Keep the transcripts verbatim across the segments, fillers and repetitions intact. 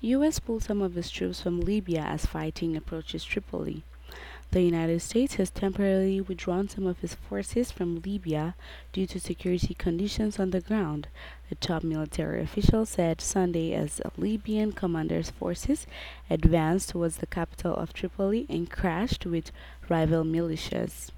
U S pulled some of its troops from Libya as fighting approaches Tripoli. The United States has temporarily withdrawn some of its forces from Libya due to security conditions on the ground, a top military official said Sunday as a Libyan commander's forces advanced towards the capital of Tripoli and clashed with rival militias.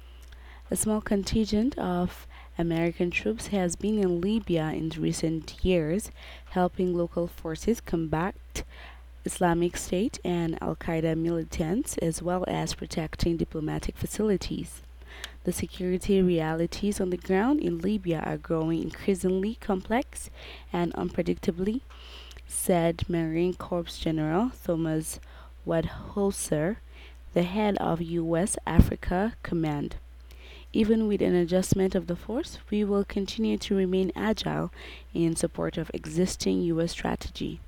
A small contingent of American troops has been in Libya in recent years, helping local forces combat Islamic State and Al Qaeda militants, as well as protecting diplomatic facilities. The security realities on the ground in Libya are growing increasingly complex and unpredictably, said Marine Corps General Thomas Wadhauser, the head of U S Africa Command. Even with an adjustment of the force, we will continue to remain agile in support of existing U S strategy.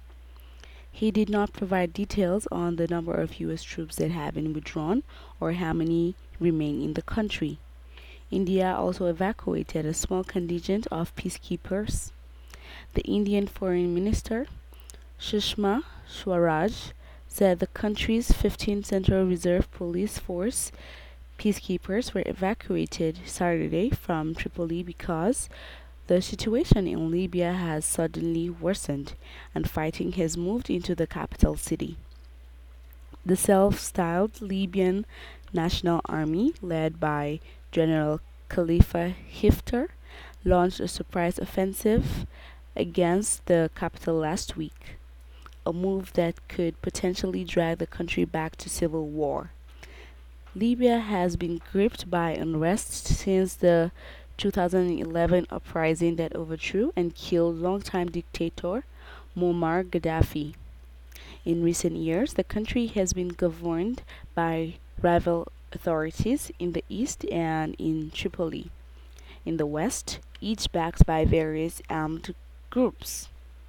He did not provide details on the number of U S troops that have been withdrawn or how many remain in the country. India also evacuated a small contingent of peacekeepers. The Indian Foreign Minister, Sushma Swaraj, said the country's fifteenth Central Reserve Police Force peacekeepers were evacuated Saturday from Tripoli because the situation in Libya has suddenly worsened and fighting has moved into the capital city. The self styled Libyan National Army, led by General Khalifa Hifter, launched a surprise offensive against the capital last week, a move that could potentially drag the country back to civil war. Libya has been gripped by unrest since the two thousand eleven uprising that overthrew and killed longtime dictator Muammar Gaddafi. In recent years, the country has been governed by rival authorities in the east and in Tripoli, in the west, each backed by various armed groups.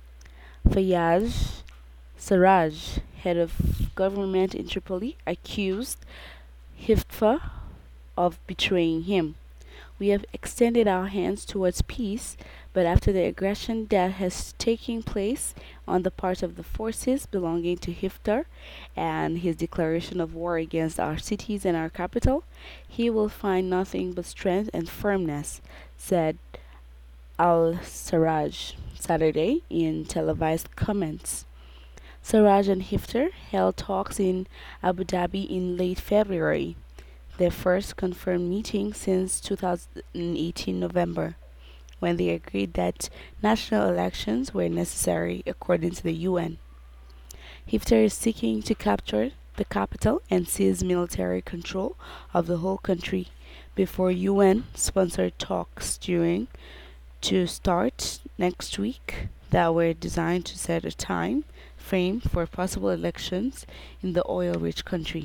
Fayyaz Sarraj, head of government in Tripoli, accused Hifter of betraying him. We have extended our hands towards peace, but after the aggression that has taken place on the part of the forces belonging to Hifter and his declaration of war against our cities and our capital, he will find nothing but strength and firmness, said Al Sarraj Saturday in televised comments. Sarraj and Hifter held talks in Abu Dhabi in late February, their first confirmed meeting since two thousand eighteen November, when they agreed that national elections were necessary according to the U N. Hifter is seeking to capture the capital and seize military control of the whole country before U N-sponsored talks during to start next week that were designed to set a time frame for possible elections in the oil-rich country.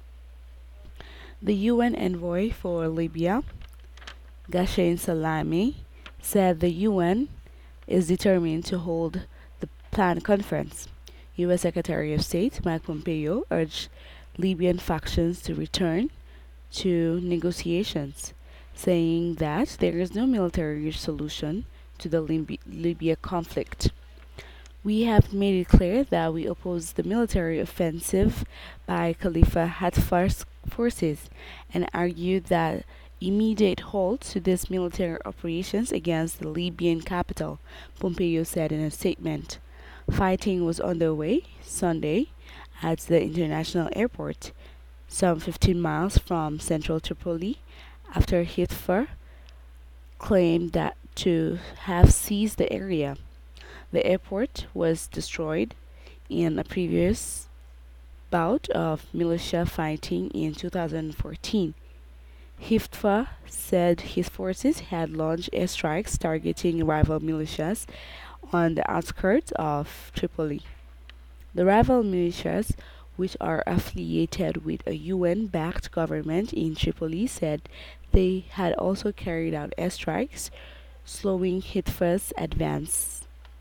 The U N envoy for Libya, Ghassan Salami, said the U N is determined to hold the planned conference. U S Secretary of State Mike Pompeo urged Libyan factions to return to negotiations, saying that there is no military solution to the Lib- Libya conflict. We have made it clear that we oppose the military offensive by Khalifa Haftar's forces and argued that immediate halt to these military operations against the Libyan capital, Pompeo said in a statement. Fighting was underway Sunday at the international airport, some fifteen miles from central Tripoli, after Hifter claimed that to have seized the area. The airport was destroyed in a previous bout of militia fighting in two thousand fourteen. Hifter said his forces had launched airstrikes targeting rival militias on the outskirts of Tripoli. The rival militias, which are affiliated with a U N-backed government in Tripoli, said they had also carried out airstrikes, slowing Hifter's advance.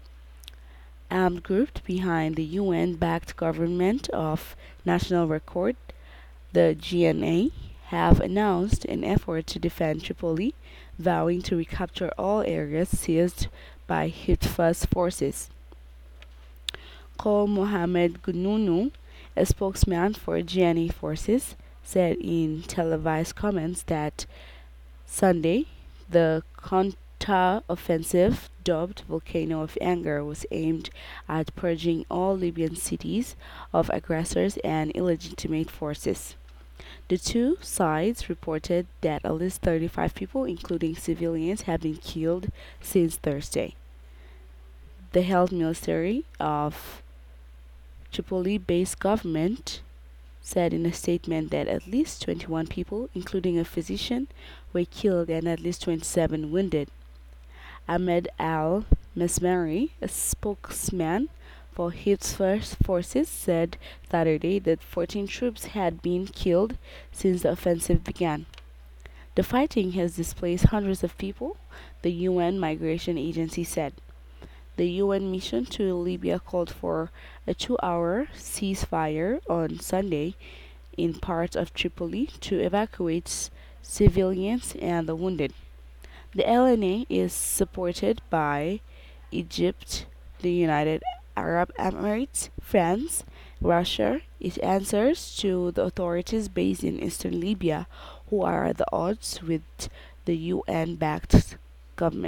Armed groups behind the U N-backed government of National Concord, the G N A, have announced an effort to defend Tripoli, vowing to recapture all areas seized by Hifter's forces. Kol Mohammed Gununu, a spokesman for G N A forces, said in televised comments that Sunday the counter-offensive, dubbed Volcano of Anger, was aimed at purging all Libyan cities of aggressors and illegitimate forces. The two sides reported that at least thirty-five people, including civilians, have been killed since Thursday. The health ministry of Tripoli-based government said in a statement that at least twenty-one people, including a physician, were killed and at least twenty-seven wounded. Ahmed Al Mesmeri, a spokesman for Hifz's forces, said Saturday that fourteen troops had been killed since the offensive began. The fighting has displaced hundreds of people, the U N Migration Agency said. The U N mission to Libya called for a two-hour ceasefire on Sunday in parts of Tripoli to evacuate civilians and the wounded. The L N A is supported by Egypt, the United Arab Emirates, France, Russia. It answers to the authorities based in eastern Libya, who are at the odds with the U N-backed government.